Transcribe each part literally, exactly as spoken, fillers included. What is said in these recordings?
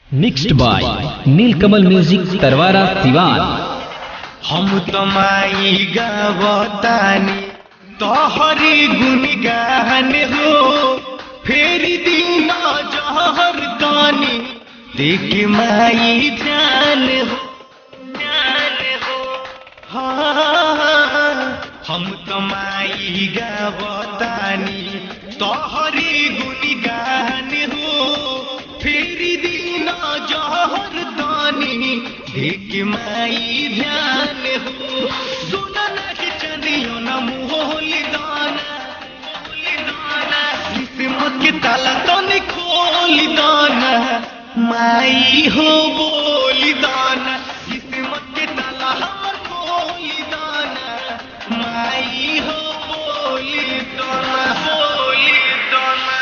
Mixed by Neelkamal music Tarwara Siwan. हम तो माई गावतानी तोहरी गुनगान हो, फेरी दिन जहर तानी देख माई जान हो जान हो। हाँ हम तो माई गावतानी तोहरी गुनगान हो, फेरी दिन जहर तानी देख माई ध्यान हो। सुना नहीं चलियो न मोहली दाना किस्मत के ताला तो नहीं खोली दाना, माई हो बोली दाना किस्मत के ताला हमर खोली दाना, माई हो बोली दाना बोली दाना।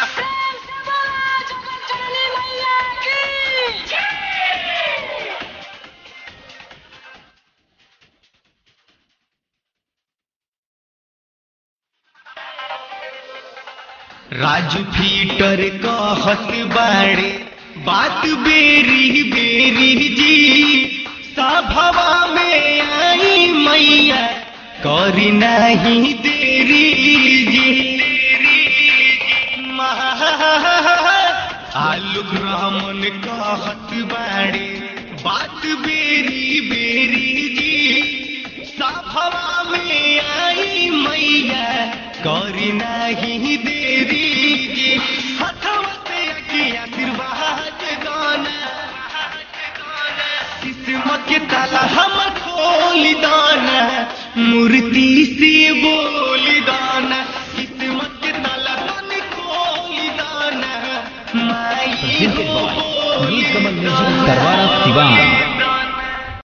राजू फीटर कहत बाड़े बात बेरी बेरी जी, सभवा में आई मैया करी नहीं देरी जी। आलोक रहमन कहत बाड़े बात बेरी बेरी जी, सभवा में आई मैया करी नहीं देरी जी। हथवा से की आशीर्वाद गाना किस्मत के ताला हम खोली दाना, मूर्ति से बोली दाना किस्मत के ताला तन खोली दाना, माई हो बोली नीलकमल म्यूजिक तरवारा सिवान।